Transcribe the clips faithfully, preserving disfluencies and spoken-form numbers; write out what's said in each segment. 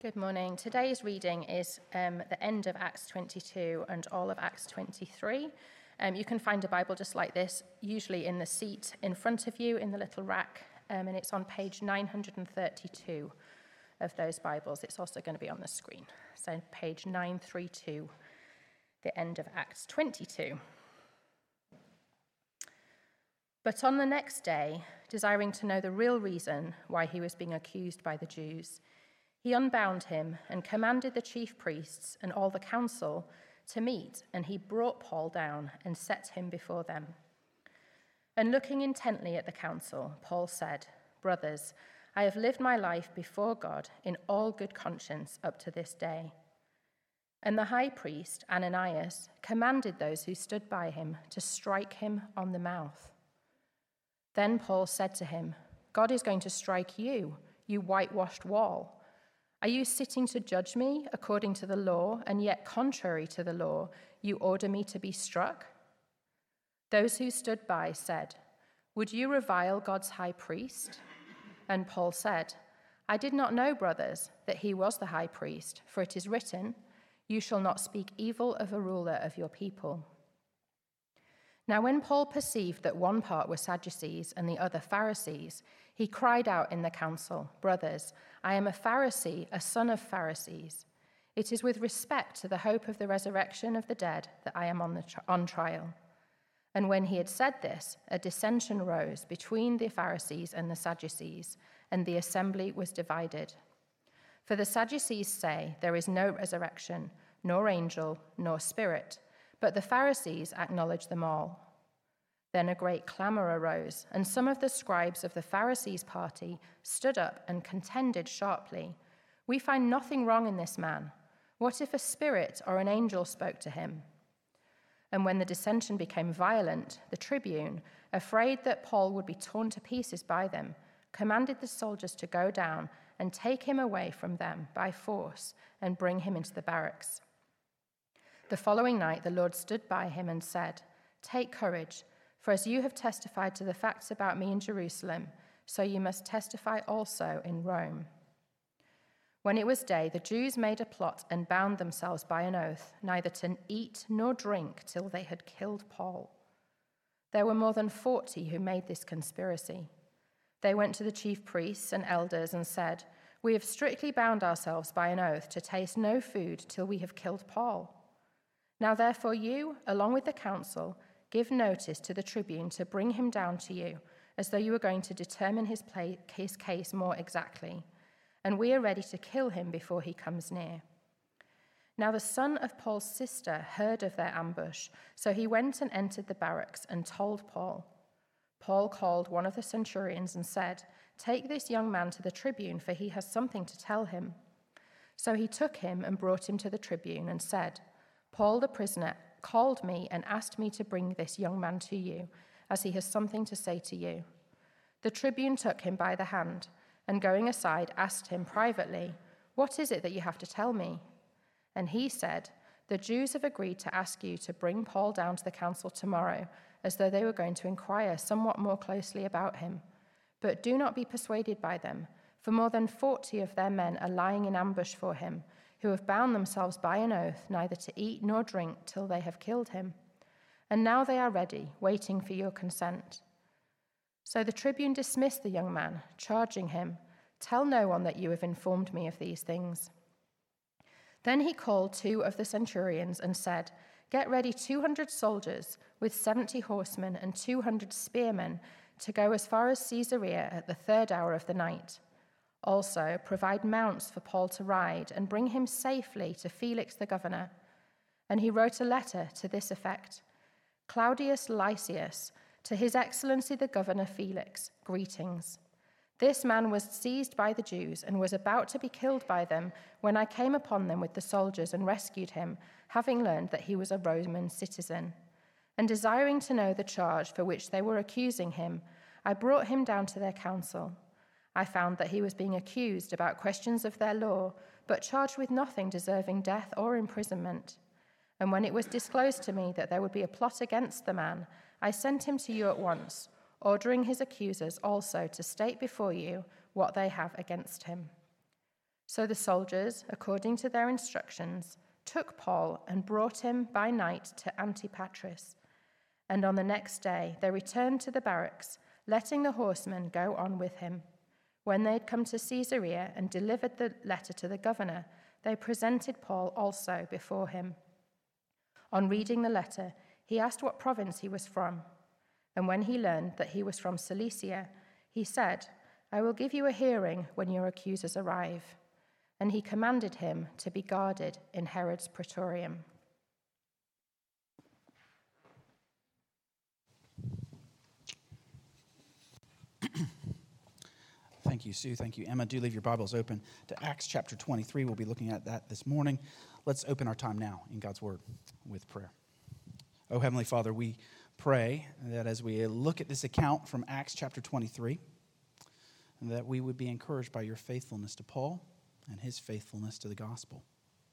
Good morning. Today's reading is um, the end of Acts twenty-two and all of Acts twenty-three. Um, you can find a Bible just like this, usually in the seat in front of you in the little rack, um, and it's on page nine hundred thirty-two of those Bibles. It's also going to be on the screen. So page nine thirty-two, the end of Acts twenty-two. But on the next day, desiring to know the real reason why he was being accused by the Jews, he unbound him and commanded the chief priests and all the council to meet, and he brought Paul down and set him before them. And looking intently at the council, Paul said, "Brothers, I have lived my life before God in all good conscience up to this day." And the high priest, Ananias, commanded those who stood by him to strike him on the mouth. Then Paul said to him, "God is going to strike you, you whitewashed wall. Are you sitting to judge me according to the law, and yet contrary to the law, you order me to be struck?" Those who stood by said, "Would you revile God's high priest?" And Paul said, "I did not know, brothers, that he was the high priest, for it is written, 'You shall not speak evil of a ruler of your people.'" Now when Paul perceived that one part were Sadducees and the other Pharisees, he cried out in the council, "Brothers, I am a Pharisee, a son of Pharisees. It is with respect to the hope of the resurrection of the dead that I am on, the tri- on trial." And when he had said this, a dissension rose between the Pharisees and the Sadducees, and the assembly was divided. For the Sadducees say there is no resurrection, nor angel, nor spirit, but the Pharisees acknowledge them all. Then a great clamor arose, and some of the scribes of the Pharisees' party stood up and contended sharply, "We find nothing wrong in this man. What if a spirit or an angel spoke to him?" And when the dissension became violent, the tribune, afraid that Paul would be torn to pieces by them, commanded the soldiers to go down and take him away from them by force and bring him into the barracks. The following night, the Lord stood by him and said, "Take courage, for as you have testified to the facts about me in Jerusalem, so you must testify also in Rome." When it was day, the Jews made a plot and bound themselves by an oath, neither to eat nor drink till they had killed Paul. There were more than forty who made this conspiracy. They went to the chief priests and elders and said, "We have strictly bound ourselves by an oath to taste no food till we have killed Paul. Now therefore you, along with the council, give notice to the tribune to bring him down to you, as though you were going to determine his, play, his case more exactly, and we are ready to kill him before he comes near." Now the son of Paul's sister heard of their ambush, so he went and entered the barracks and told Paul. Paul called one of the centurions and said, "Take this young man to the tribune, for he has something to tell him." So he took him and brought him to the tribune and said, "Paul the prisoner called me and asked me to bring this young man to you, as he has something to say to you." The tribune took him by the hand, and going aside asked him privately, "What is it that you have to tell me?" And he said, "The Jews have agreed to ask you to bring Paul down to the council tomorrow, as though they were going to inquire somewhat more closely about him. But do not be persuaded by them, for more than forty of their men are lying in ambush for him, who have bound themselves by an oath neither to eat nor drink till they have killed him. And now they are ready, waiting for your consent." So the tribune dismissed the young man, charging him, "Tell no one that you have informed me of these things." Then he called two of the centurions and said, "Get ready two hundred soldiers with seventy horsemen and two hundred spearmen to go as far as Caesarea at the third hour of the night. Also, provide mounts for Paul to ride and bring him safely to Felix the governor." And he wrote a letter to this effect: "Claudius Lysias, to his excellency the governor Felix, greetings. This man was seized by the Jews and was about to be killed by them when I came upon them with the soldiers and rescued him, having learned that he was a Roman citizen. And desiring to know the charge for which they were accusing him, I brought him down to their council. I found that he was being accused about questions of their law, but charged with nothing deserving death or imprisonment. And when it was disclosed to me that there would be a plot against the man, I sent him to you at once, ordering his accusers also to state before you what they have against him. So the soldiers, according to their instructions, took Paul and brought him by night to Antipatris. And on the next day they returned to the barracks, letting the horsemen go on with him. When they had come to Caesarea and delivered the letter to the governor, they presented Paul also before him. On reading the letter, he asked what province he was from. And when he learned that he was from Cilicia, he said, "I will give you a hearing when your accusers arrive." And he commanded him to be guarded in Herod's praetorium. Thank you, Sue. Thank you, Emma. Do leave your Bibles open to Acts chapter twenty-three. We'll be looking at that this morning. Let's open our time now in God's Word with prayer. Oh, Heavenly Father, we pray that as we look at this account from Acts chapter twenty-three, that we would be encouraged by your faithfulness to Paul and his faithfulness to the gospel.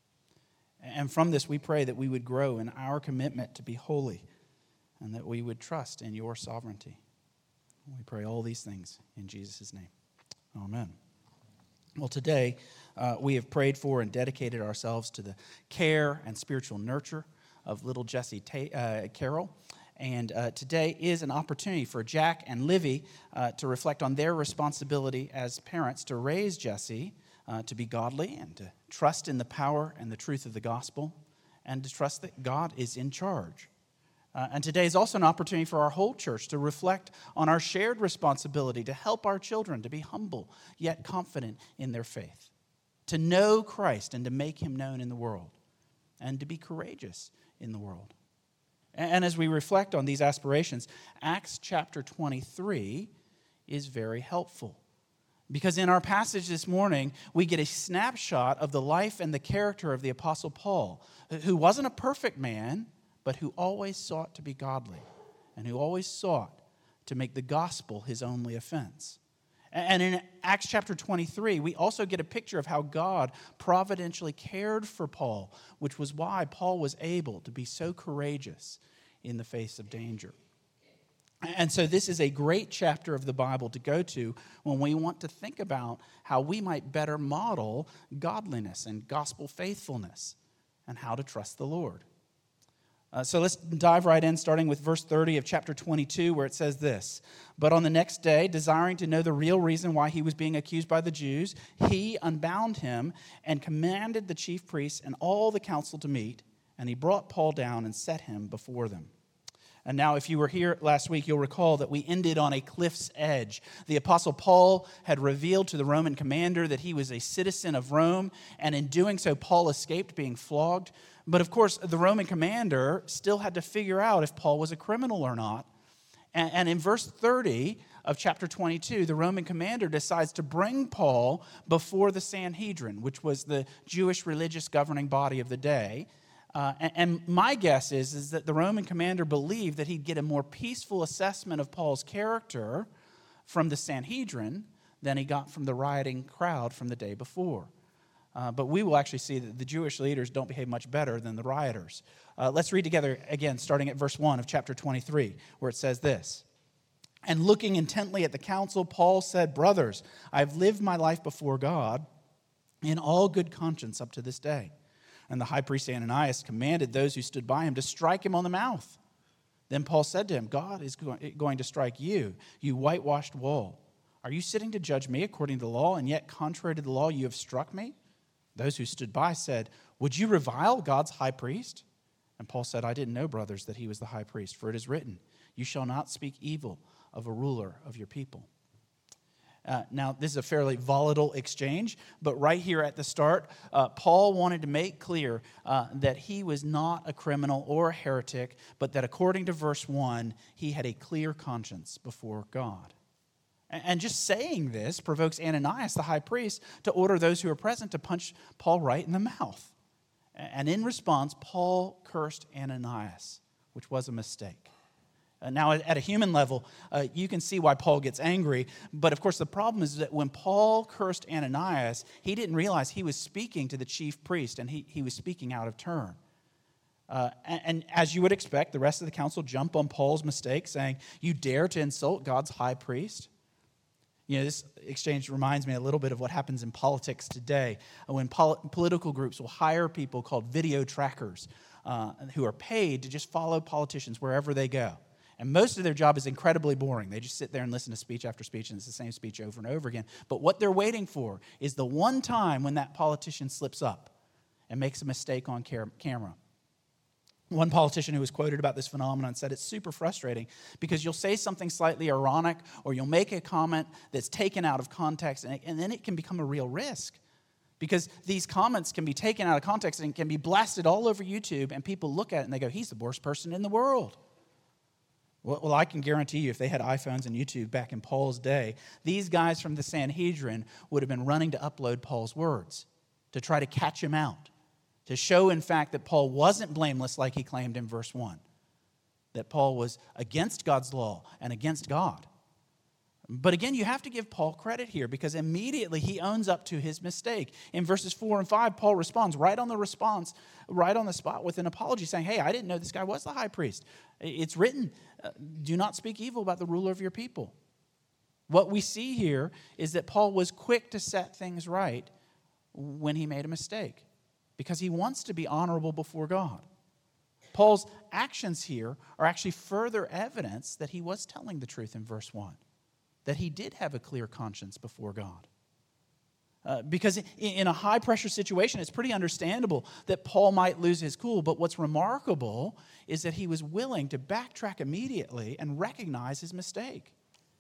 And from this, we pray that we would grow in our commitment to be holy and that we would trust in your sovereignty. We pray all these things in Jesus' name. Amen. Well, today uh, we have prayed for and dedicated ourselves to the care and spiritual nurture of little Jessie Ta- uh, Carroll. And uh, today is an opportunity for Jack and Livy uh, to reflect on their responsibility as parents to raise Jessie uh, to be godly and to trust in the power and the truth of the gospel and to trust that God is in charge. Uh, and today is also an opportunity for our whole church to reflect on our shared responsibility to help our children to be humble yet confident in their faith, to know Christ and to make him known in the world, and to be courageous in the world. And, and as we reflect on these aspirations, Acts chapter twenty-three is very helpful. Because in our passage this morning, we get a snapshot of the life and the character of the Apostle Paul, who wasn't a perfect man, but who always sought to be godly and who always sought to make the gospel his only offense. And in Acts chapter twenty-three, we also get a picture of how God providentially cared for Paul, which was why Paul was able to be so courageous in the face of danger. And so this is a great chapter of the Bible to go to when we want to think about how we might better model godliness and gospel faithfulness and how to trust the Lord. Uh, so let's dive right in, starting with verse thirty of chapter twenty-two, where it says this: "But on the next day, desiring to know the real reason why he was being accused by the Jews, he unbound him and commanded the chief priests and all the council to meet, and he brought Paul down and set him before them." And now, if you were here last week, you'll recall that we ended on a cliff's edge. The Apostle Paul had revealed to the Roman commander that he was a citizen of Rome, and in doing so, Paul escaped being flogged. But of course, the Roman commander still had to figure out if Paul was a criminal or not. And, and in verse thirty of chapter twenty-two, the Roman commander decides to bring Paul before the Sanhedrin, which was the Jewish religious governing body of the day. Uh, and, and my guess is, is that the Roman commander believed that he'd get a more peaceful assessment of Paul's character from the Sanhedrin than he got from the rioting crowd from the day before. Uh, but we will actually see that the Jewish leaders don't behave much better than the rioters. Uh, let's read together again, starting at verse one of chapter twenty-three, where it says this: "And looking intently at the council, Paul said, 'Brothers, I've lived my life before God in all good conscience up to this day.' And the high priest Ananias commanded those who stood by him to strike him on the mouth. Then Paul said to him, 'God is going to strike you, you whitewashed wall. Are you sitting to judge me according to the law, and yet contrary to the law you have struck me?' Those who stood by said, 'Would you revile God's high priest?' And Paul said, 'I didn't know, brothers, that he was the high priest, for it is written, you shall not speak evil of a ruler of your people.'" Uh, now, this is a fairly volatile exchange, but right here at the start, uh, Paul wanted to make clear uh, that he was not a criminal or a heretic, but that according to verse one, he had a clear conscience before God. And, and just saying this provokes Ananias, the high priest, to order those who are present to punch Paul right in the mouth. And in response, Paul cursed Ananias, which was a mistake. Uh, now, at a human level, uh, you can see why Paul gets angry. But, of course, the problem is that when Paul cursed Ananias, he didn't realize he was speaking to the chief priest, and he, he was speaking out of turn. Uh, and, and as you would expect, the rest of the council jump on Paul's mistake, saying, "You dare to insult God's high priest?" You know, this exchange reminds me a little bit of what happens in politics today, when pol- political groups will hire people called video trackers uh, who are paid to just follow politicians wherever they go. And most of their job is incredibly boring. They just sit there and listen to speech after speech, and it's the same speech over and over again. But what they're waiting for is the one time when that politician slips up and makes a mistake on car- camera. One politician who was quoted about this phenomenon said it's super frustrating because you'll say something slightly ironic or you'll make a comment that's taken out of context, and, it, and then it can become a real risk because these comments can be taken out of context and can be blasted all over YouTube, and people look at it and they go, he's the worst person in the world. Well, well, I can guarantee you if they had iPhones and YouTube back in Paul's day, these guys from the Sanhedrin would have been running to upload Paul's words to try to catch him out, to show, in fact, that Paul wasn't blameless like he claimed in verse one, that Paul was against God's law and against God. But again, you have to give Paul credit here because immediately he owns up to his mistake. In verses four and five, Paul responds right on the response, right on the spot with an apology saying, hey, I didn't know this guy was the high priest. It's written, uh, do not speak evil about the ruler of your people. What we see here is that Paul was quick to set things right when he made a mistake, because he wants to be honorable before God. Paul's actions here are actually further evidence that he was telling the truth in verse one, that he did have a clear conscience before God. Uh, because in a high-pressure situation, it's pretty understandable that Paul might lose his cool, but what's remarkable is that he was willing to backtrack immediately and recognize his mistake.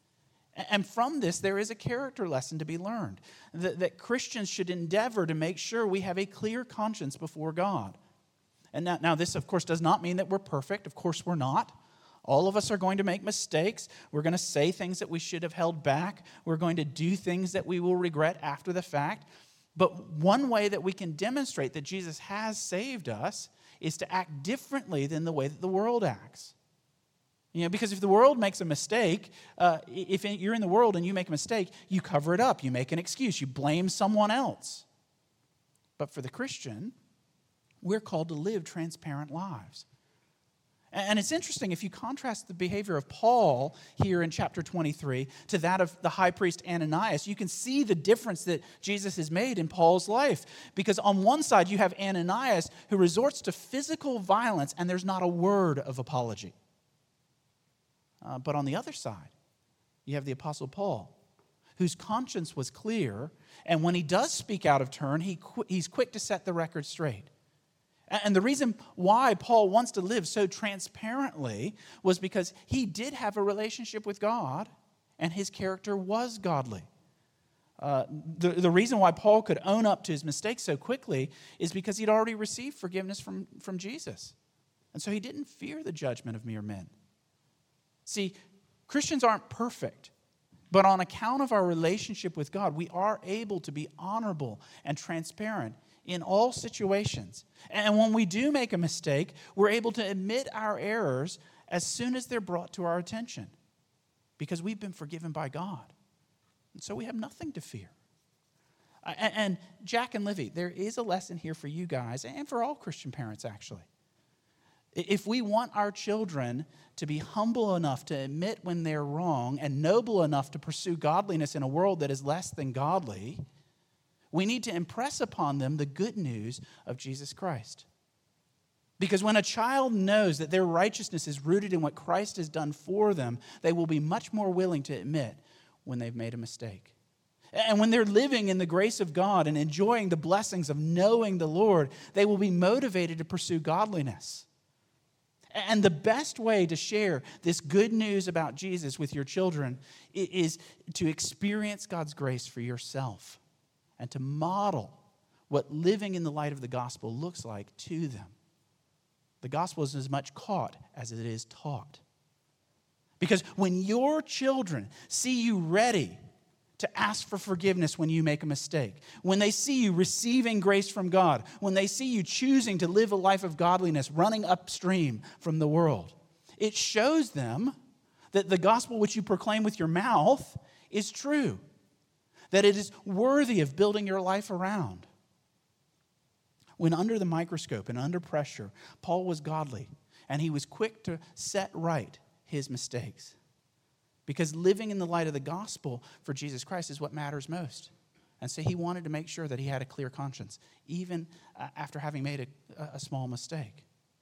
And from this, there is a character lesson to be learned, that, that Christians should endeavor to make sure we have a clear conscience before God. And now, now, this, of course, does not mean that we're perfect. Of course, we're not. All of us are going to make mistakes. We're going to say things that we should have held back. We're going to do things that we will regret after the fact. But one way that we can demonstrate that Jesus has saved us is to act differently than the way that the world acts. You know, because if the world makes a mistake, uh, if you're in the world and you make a mistake, you cover it up, you make an excuse, you blame someone else. But for the Christian, we're called to live transparent lives. And it's interesting, if you contrast the behavior of Paul here in chapter twenty-three to that of the high priest Ananias, you can see the difference that Jesus has made in Paul's life. Because on one side, you have Ananias who resorts to physical violence, and there's not a word of apology. Uh, but on the other side, you have the Apostle Paul, whose conscience was clear, and when he does speak out of turn, he qu- he's quick to set the record straight. And the reason why Paul wants to live so transparently was because he did have a relationship with God, and his character was godly. Uh, the, the reason why Paul could own up to his mistakes so quickly is because he'd already received forgiveness from, from Jesus. And so he didn't fear the judgment of mere men. See, Christians aren't perfect, but on account of our relationship with God, we are able to be honorable and transparent in all situations. And when we do make a mistake, we're able to admit our errors as soon as they're brought to our attention, because we've been forgiven by God. And so we have nothing to fear. And Jack and Livy, there is a lesson here for you guys and for all Christian parents, actually. If we want our children to be humble enough to admit when they're wrong and noble enough to pursue godliness in a world that is less than godly, we need to impress upon them the good news of Jesus Christ. Because when a child knows that their righteousness is rooted in what Christ has done for them, they will be much more willing to admit when they've made a mistake. And when they're living in the grace of God and enjoying the blessings of knowing the Lord, they will be motivated to pursue godliness. And the best way to share this good news about Jesus with your children is to experience God's grace for yourself and to model what living in the light of the gospel looks like to them. The gospel is as much caught as it is taught. Because when your children see you ready to ask for forgiveness when you make a mistake, when they see you receiving grace from God, when they see you choosing to live a life of godliness, running upstream from the world, it shows them that the gospel which you proclaim with your mouth is true, that it is worthy of building your life around. When under the microscope and under pressure, Paul was godly, and he was quick to set right his mistakes. because living in the light of the gospel for Jesus Christ is what matters most. And so he wanted to make sure that he had a clear conscience, even uh, after having made a, a small mistake.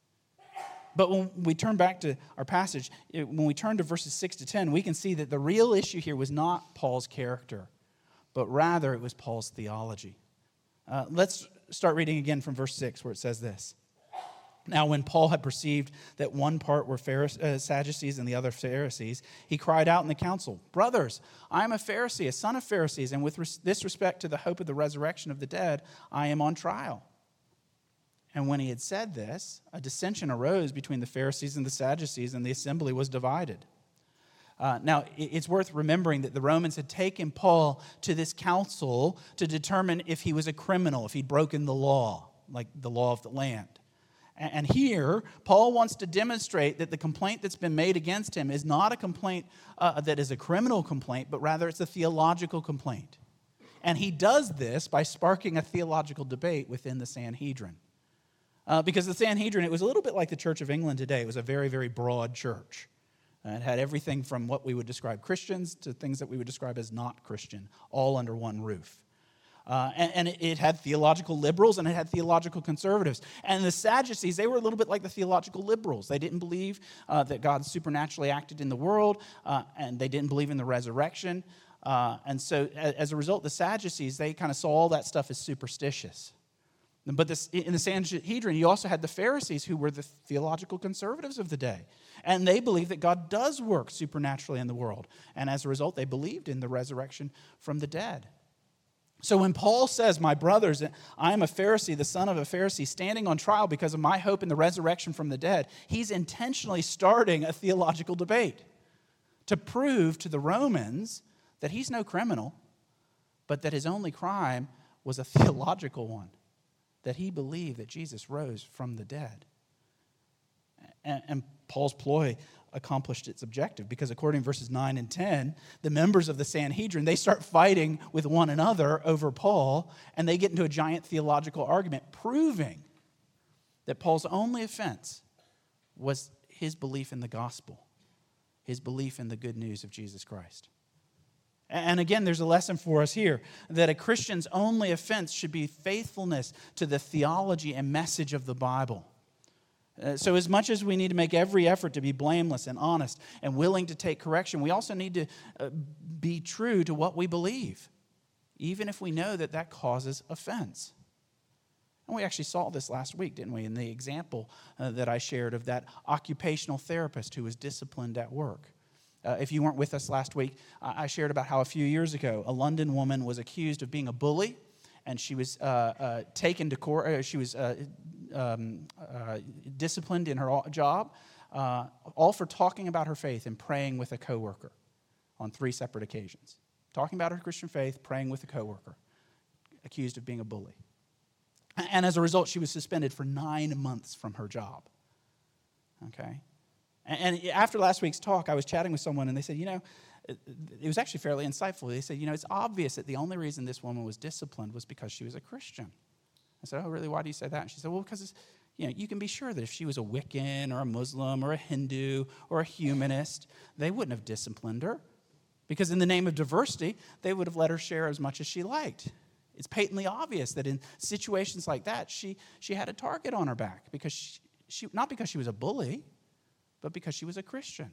But when we turn back to our passage, it, when we turn to verses six to ten, we can see that the real issue here was not Paul's character, but rather it was Paul's theology. Uh, let's start reading again from verse six, where it says this. Now, when Paul had perceived that one part were Pharisees, uh, Sadducees and the other Pharisees, he cried out in the council, "Brothers, I am a Pharisee, a son of Pharisees, and with res- this respect to the hope of the resurrection of the dead, I am on trial." And when he had said this, a dissension arose between the Pharisees and the Sadducees, and the assembly was divided. Uh, now, it's worth remembering that the Romans had taken Paul to this council to determine if he was a criminal, if he'd broken the law, like the law of the land. And here, Paul wants to demonstrate that the complaint that's been made against him is not a complaint uh, that is a criminal complaint, but rather it's a theological complaint. And he does this by sparking a theological debate within the Sanhedrin. Uh, because the Sanhedrin, it was a little bit like the Church of England today. It was a very, very broad church. Uh, it had everything from what we would describe Christians to things that we would describe as not Christian, all under one roof. Uh, and, and it, it had theological liberals and it had theological conservatives. And the Sadducees, they were a little bit like the theological liberals. They didn't believe uh, that God supernaturally acted in the world, uh, and they didn't believe in the resurrection. Uh, and so as a result, the Sadducees, they kind of saw all that stuff as superstitious. But this, in the Sanhedrin, you also had the Pharisees, who were the theological conservatives of the day. And they believed that God does work supernaturally in the world. And as a result, they believed in the resurrection from the dead. So when Paul says, "My brothers, I am a Pharisee, the son of a Pharisee, standing on trial because of my hope in the resurrection from the dead," he's intentionally starting a theological debate to prove to the Romans that he's no criminal, but that his only crime was a theological one, that he believed that Jesus rose from the dead. And, and Paul's ploy accomplished its objective, because according to verses nine and ten, the members of the Sanhedrin, they start fighting with one another over Paul, and they get into a giant theological argument, proving that Paul's only offense was his belief in the gospel, his belief in the good news of Jesus Christ. And again, there's a lesson for us here, that a Christian's only offense should be faithfulness to the theology and message of the Bible. Uh, so as much as we need to make every effort to be blameless and honest and willing to take correction, we also need to uh, be true to what we believe, even if we know that that causes offense. And we actually saw this last week, didn't we, in the example uh, that I shared of that occupational therapist who was disciplined at work. Uh, if you weren't with us last week, uh, I shared about how a few years ago, a London woman was accused of being a bully, and she was uh, uh, taken to court. Uh, she was uh, um, uh, disciplined in her job, uh, all for talking about her faith and praying with a coworker on three separate occasions. Talking about her Christian faith, praying with a coworker, accused of being a bully. And as a result, she was suspended for nine months from her job. Okay? And after last week's talk, I was chatting with someone, and they said, you know, it was actually fairly insightful. They said, you know, it's obvious that the only reason this woman was disciplined was because she was a Christian. I said, oh, really? Why do you say that? And she said, well, because, it's, you know, you can be sure that if she was a Wiccan or a Muslim or a Hindu or a humanist, they wouldn't have disciplined her, because in the name of diversity, they would have let her share as much as she liked. It's patently obvious that in situations like that, she, she had a target on her back, because she, she not because she was a bully, but because she was a Christian.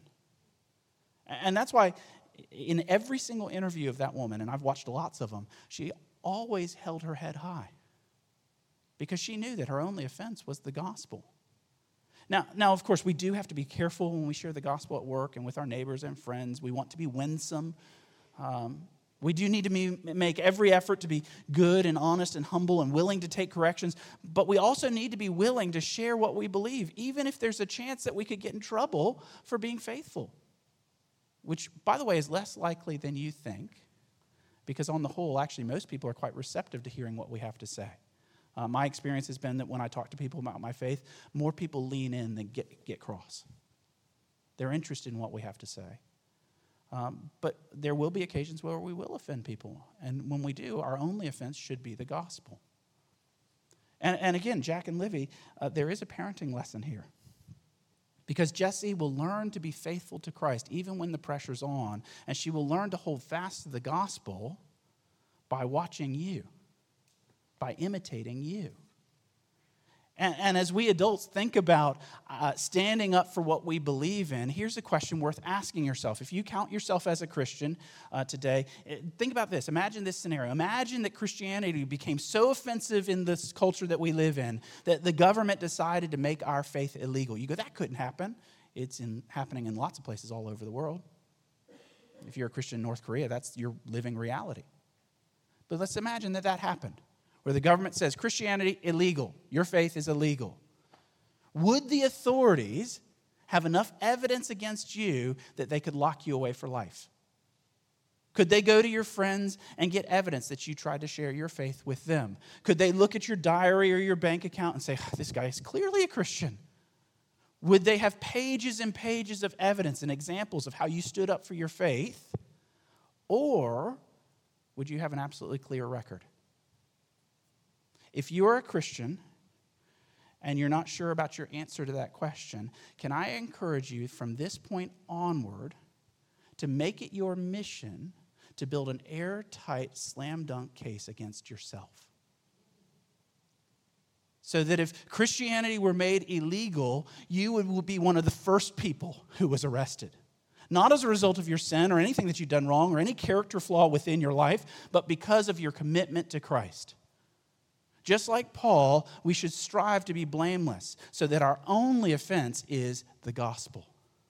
And that's why in every single interview of that woman, and I've watched lots of them, she always held her head high, because she knew that her only offense was the gospel. Now, now, of course, we do have to be careful when we share the gospel at work and with our neighbors and friends. We want to be winsome. Um, we do need to be, make every effort to be good and honest and humble and willing to take corrections, but we also need to be willing to share what we believe, even if there's a chance that we could get in trouble for being faithful, which, by the way, is less likely than you think, because on the whole, actually, most people are quite receptive to hearing what we have to say. Uh, my experience has been that when I talk to people about my faith, more people lean in than get, get cross. They're interested in what we have to say. Um, but there will be occasions where we will offend people. And when we do, our only offense should be the gospel. And, and again, Jack and Livy, uh, there is a parenting lesson here. Because Jessie will learn to be faithful to Christ even when the pressure's on, and she will learn to hold fast to the gospel by watching you, by imitating you. And, and as we adults think about uh, standing up for what we believe in, here's a question worth asking yourself. If you count yourself as a Christian uh, today, think about this. Imagine this scenario. Imagine that Christianity became so offensive in this culture that we live in that the government decided to make our faith illegal. You go, that couldn't happen. It's in, happening in lots of places all over the world. If you're a Christian in North Korea, that's your living reality. But let's imagine that that happened, where the government says, Christianity, illegal. Your faith is illegal. Would the authorities have enough evidence against you that they could lock you away for life? Could they go to your friends and get evidence that you tried to share your faith with them? Could they look at your diary or your bank account and say, oh, this guy is clearly a Christian? Would they have pages and pages of evidence and examples of how you stood up for your faith? Or would you have an absolutely clear record? If you're a Christian and you're not sure about your answer to that question, can I encourage you from this point onward to make it your mission to build an airtight slam dunk case against yourself? So that if Christianity were made illegal, you would be one of the first people who was arrested. Not as a result of your sin or anything that you've done wrong or any character flaw within your life, but because of your commitment to Christ. Just like Paul, we should strive to be blameless so that our only offense is the gospel.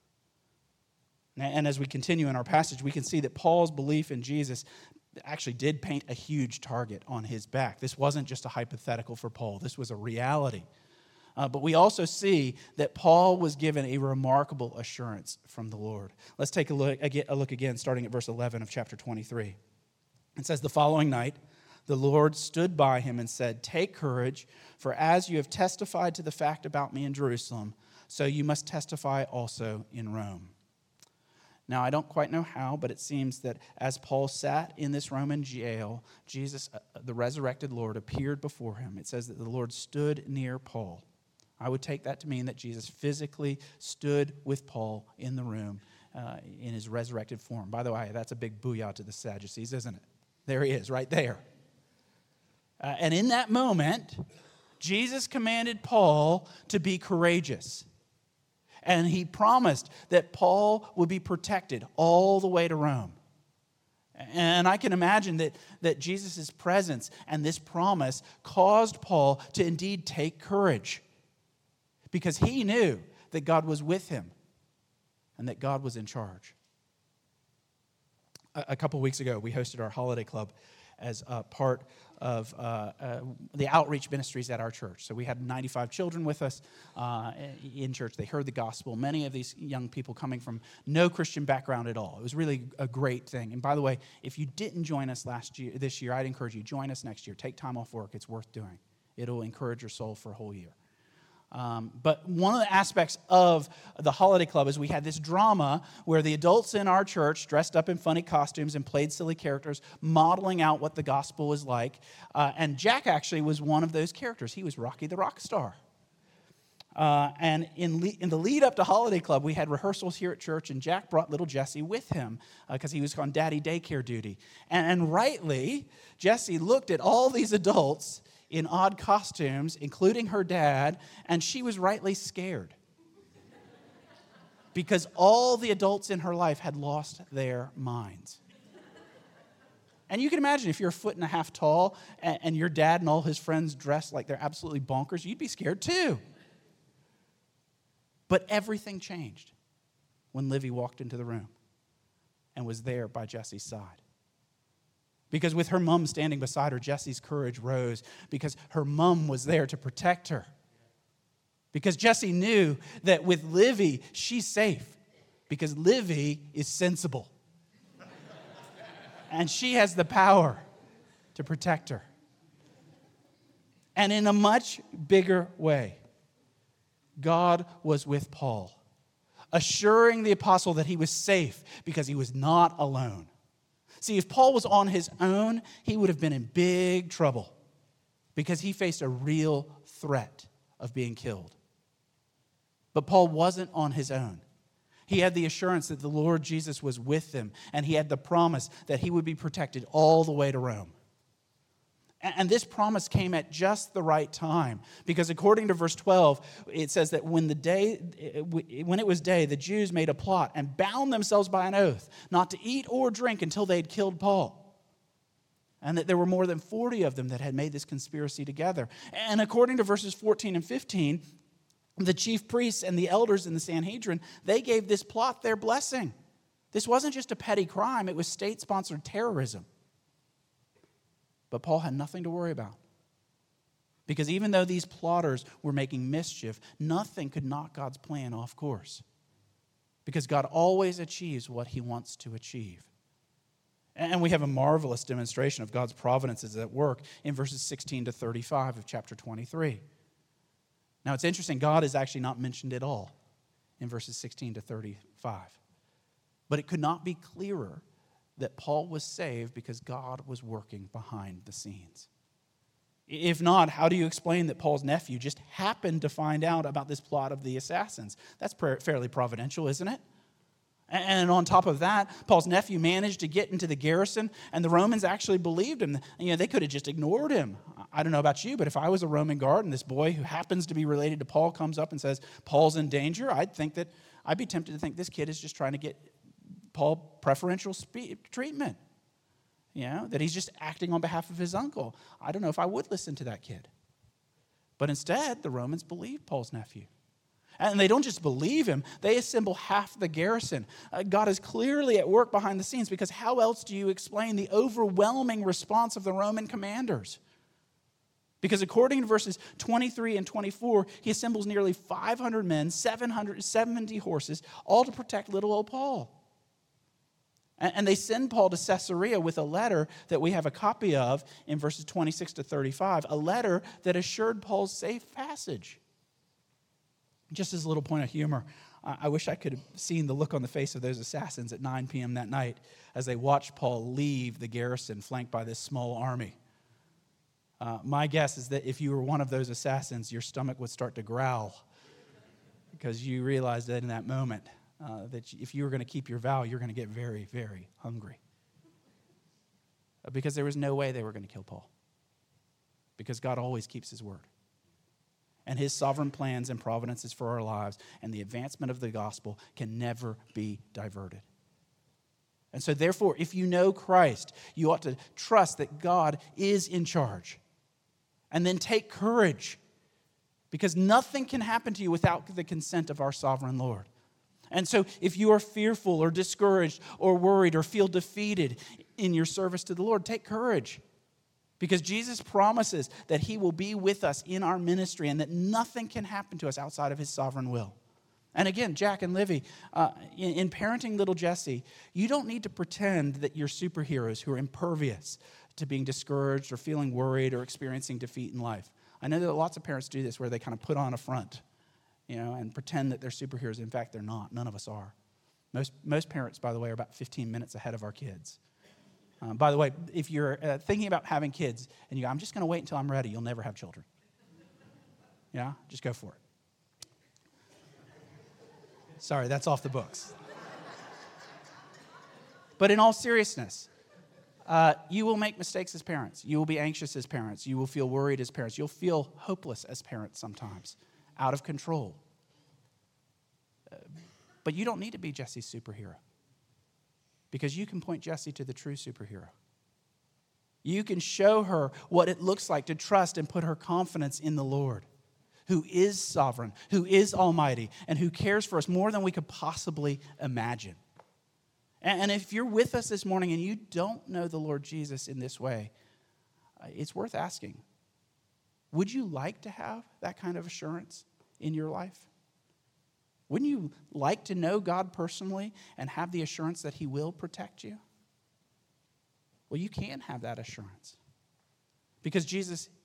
And as we continue in our passage, we can see that Paul's belief in Jesus actually did paint a huge target on his back. This wasn't just a hypothetical for Paul. This was a reality. Uh, but we also see that Paul was given a remarkable assurance from the Lord. Let's take a look, a look again, starting at verse eleven of chapter twenty-three. It says, the following night, the Lord stood by him and said, take courage, for as you have testified to the fact about me in Jerusalem, so you must testify also in Rome. Now, I don't quite know how, but it seems that as Paul sat in this Roman jail, Jesus, the resurrected Lord, appeared before him. It says that the Lord stood near Paul. I would take that to mean that Jesus physically stood with Paul in the room uh, in his resurrected form. By the way, that's a big booyah to the Sadducees, isn't it? There he is, right there. Uh, and in that moment, Jesus commanded Paul to be courageous. And he promised that Paul would be protected all the way to Rome. And I can imagine that, that Jesus' presence and this promise caused Paul to indeed take courage, because he knew that God was with him and that God was in charge. A, a couple weeks ago, we hosted our holiday club as a part of uh, uh, the outreach ministries at our church. So we had ninety-five children with us uh, in church. They heard the gospel. Many of these young people coming from no Christian background at all. It was really a great thing. And by the way, if you didn't join us last year, this year, I'd encourage you, join us next year. Take time off work. It's worth doing. It'll encourage your soul for a whole year. Um, but one of the aspects of the holiday club is we had this drama where the adults in our church dressed up in funny costumes and played silly characters, modeling out what the gospel is like. Uh, and Jack actually was one of those characters. He was Rocky the Rock Star. Uh, and in, le- in the lead up to holiday club, we had rehearsals here at church, and Jack brought little Jesse with him because uh, he was on daddy daycare duty. And, and rightly, Jesse looked at all these adults in odd costumes, including her dad, and she was rightly scared because all the adults in her life had lost their minds. And you can imagine if you're a foot and a half tall and, and your dad and all his friends dressed like they're absolutely bonkers, you'd be scared too. But everything changed when Livy walked into the room and was there by Jesse's side. Because with her mom standing beside her, Jesse's courage rose because her mom was there to protect her. Because Jesse knew that with Livy, she's safe because Livy is sensible. And she has the power to protect her. And in a much bigger way, God was with Paul, assuring the apostle that he was safe because he was not alone. See, if Paul was on his own, he would have been in big trouble because he faced a real threat of being killed. But Paul wasn't on his own. He had the assurance that the Lord Jesus was with him, and he had the promise that he would be protected all the way to Rome. And this promise came at just the right time, because according to verse twelve, it says that when the day, when it was day, the Jews made a plot and bound themselves by an oath not to eat or drink until they had killed Paul. And that there were more than forty of them that had made this conspiracy together. And according to verses fourteen and fifteen, the chief priests and the elders in the Sanhedrin, they gave this plot their blessing. This wasn't just a petty crime, it was state-sponsored terrorism. But Paul had nothing to worry about. Because even though these plotters were making mischief, nothing could knock God's plan off course. Because God always achieves what he wants to achieve. And we have a marvelous demonstration of God's providence is at work in verses sixteen to thirty-five of chapter twenty-three. Now it's interesting, God is actually not mentioned at all in verses sixteen to thirty-five. But it could not be clearer that Paul was saved because God was working behind the scenes. If not, how do you explain that Paul's nephew just happened to find out about this plot of the assassins? That's fairly providential, isn't it? And on top of that, Paul's nephew managed to get into the garrison, and the Romans actually believed him. You know, they could have just ignored him. I don't know about you, but if I was a Roman guard and this boy who happens to be related to Paul comes up and says, Paul's in danger, I'd think that, I'd be tempted to think this kid is just trying to get Paul preferential spe- treatment. You know, that he's just acting on behalf of his uncle. I don't know if I would listen to that kid. But instead, the Romans believed Paul's nephew. And they don't just believe him, they assemble half the garrison. Uh, God is clearly at work behind the scenes, because how else do you explain the overwhelming response of the Roman commanders? Because according to verses twenty-three and twenty-four, he assembles nearly five hundred men, seven hundred seventy horses, all to protect little old Paul. And they send Paul to Caesarea with a letter that we have a copy of in verses twenty-six to thirty-five, a letter that assured Paul's safe passage. Just as a little point of humor, I wish I could have seen the look on the face of those assassins at nine p.m. that night as they watched Paul leave the garrison flanked by this small army. Uh, my guess is that if you were one of those assassins, your stomach would start to growl because you realized that in that moment uh, that if you were going to keep your vow, you're going to get very, very hungry. Uh, because there was no way they were going to kill Paul. Because God always keeps his word. And his sovereign plans and providences for our lives and the advancement of the gospel can never be diverted. And so therefore, if you know Christ, you ought to trust that God is in charge. And then take courage, because nothing can happen to you without the consent of our sovereign Lord. And so if you are fearful or discouraged or worried or feel defeated in your service to the Lord, take courage. Because Jesus promises that he will be with us in our ministry and that nothing can happen to us outside of his sovereign will. And again, Jack and Livy, uh, in, in parenting little Jesse, you don't need to pretend that you're superheroes who are impervious to being discouraged or feeling worried or experiencing defeat in life. I know that lots of parents do this where they kind of put on a front, you know, and pretend that they're superheroes. In fact, they're not. None of us are. Most, most parents, by the way, are about fifteen minutes ahead of our kids. Um, by the way, if you're uh, thinking about having kids and you go, I'm just going to wait until I'm ready, you'll never have children. Yeah, just go for it. Sorry, that's off the books. But in all seriousness, uh, you will make mistakes as parents. You will be anxious as parents. You will feel worried as parents. You'll feel hopeless as parents sometimes, out of control. Uh, but you don't need to be Jesse's superhero. Because you can point Jesse to the true superhero. You can show her what it looks like to trust and put her confidence in the Lord, who is sovereign, who is almighty, and who cares for us more than we could possibly imagine. And if you're with us this morning and you don't know the Lord Jesus in this way, it's worth asking, would you like to have that kind of assurance in your life? Wouldn't you like to know God personally and have the assurance that he will protect you? Well, you can have that assurance because Jesus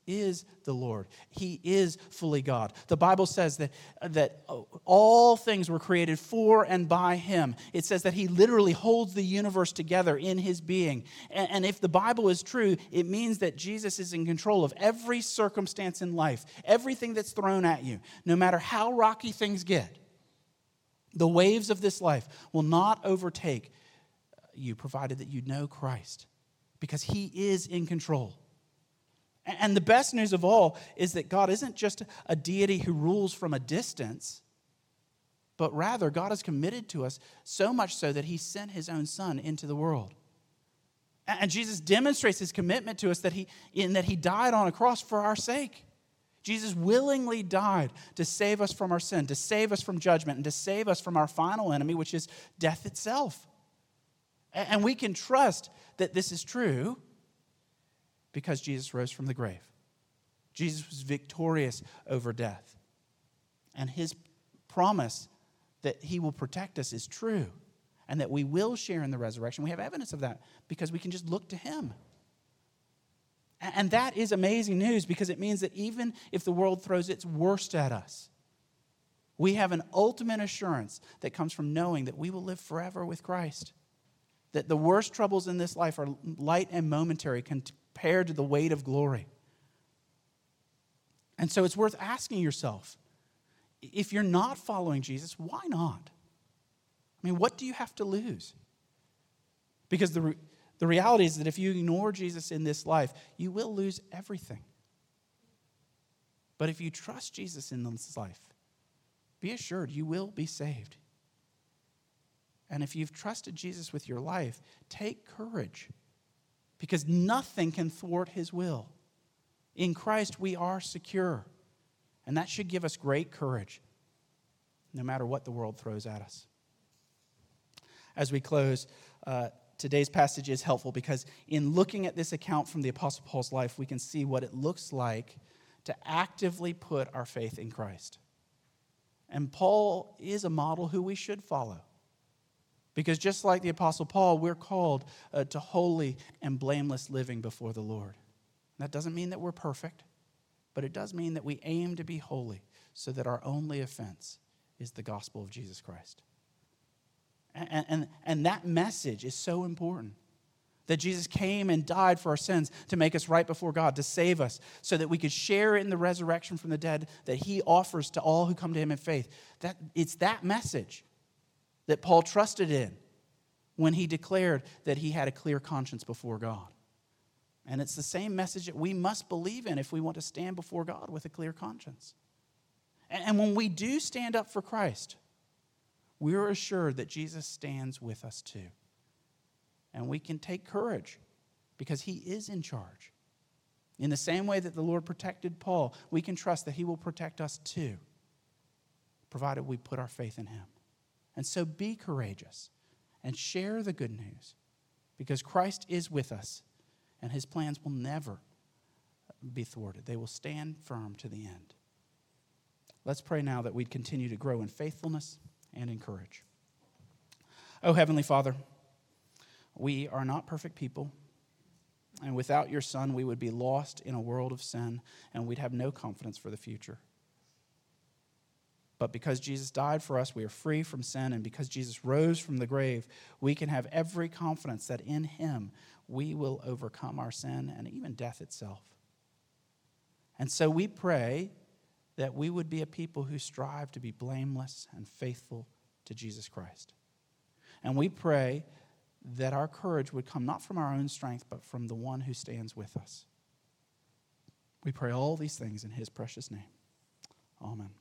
is the Lord. He is fully God. The Bible says that, that all things were created for and by him. It says that he literally holds the universe together in his being. And, and if the Bible is true, it means that Jesus is in control of every circumstance in life, everything that's thrown at you, no matter how rocky things get. The waves of this life will not overtake you, provided that you know Christ, because he is in control. And the best news of all is that God isn't just a deity who rules from a distance, but rather God is committed to us so much so that he sent his own son into the world. And Jesus demonstrates his commitment to us that he, in that he died on a cross for our sake. Jesus willingly died to save us from our sin, to save us from judgment, and to save us from our final enemy, which is death itself. And we can trust that this is true because Jesus rose from the grave. Jesus was victorious over death. And his promise that he will protect us is true, and that we will share in the resurrection. We have evidence of that because we can just look to him. And that is amazing news, because it means that even if the world throws its worst at us, we have an ultimate assurance that comes from knowing that we will live forever with Christ. That the worst troubles in this life are light and momentary compared to the weight of glory. And so it's worth asking yourself, if you're not following Jesus, why not? I mean, what do you have to lose? Because the, re- the reality is that if you ignore Jesus in this life, you will lose everything. But if you trust Jesus in this life, be assured you will be saved. And if you've trusted Jesus with your life, take courage, because nothing can thwart his will. In Christ, we are secure, and that should give us great courage, no matter what the world throws at us. As we close, uh, today's passage is helpful because in looking at this account from the Apostle Paul's life, we can see what it looks like to actively put our faith in Christ. And Paul is a model who we should follow. Because just like the Apostle Paul, we're called uh, to holy and blameless living before the Lord. That doesn't mean that we're perfect, but it does mean that we aim to be holy so that our only offense is the gospel of Jesus Christ. And, and, and that message is so important, that Jesus came and died for our sins to make us right before God, to save us, so that we could share in the resurrection from the dead that he offers to all who come to him in faith. That, it's that message that Paul trusted in when he declared that he had a clear conscience before God. And it's the same message that we must believe in if we want to stand before God with a clear conscience. And, and when we do stand up for Christ, we are assured that Jesus stands with us too. And we can take courage because he is in charge. In the same way that the Lord protected Paul, we can trust that he will protect us too, provided we put our faith in him. And so be courageous and share the good news, because Christ is with us and his plans will never be thwarted. They will stand firm to the end. Let's pray now that we'd continue to grow in faithfulness and in courage. Oh, Heavenly Father, we are not perfect people, and without your Son, we would be lost in a world of sin, and we'd have no confidence for the future. But because Jesus died for us, we are free from sin, and because Jesus rose from the grave, we can have every confidence that in him we will overcome our sin and even death itself. And so we pray that we would be a people who strive to be blameless and faithful to Jesus Christ. And we pray that our courage would come not from our own strength, but from the one who stands with us. We pray all these things in his precious name. Amen.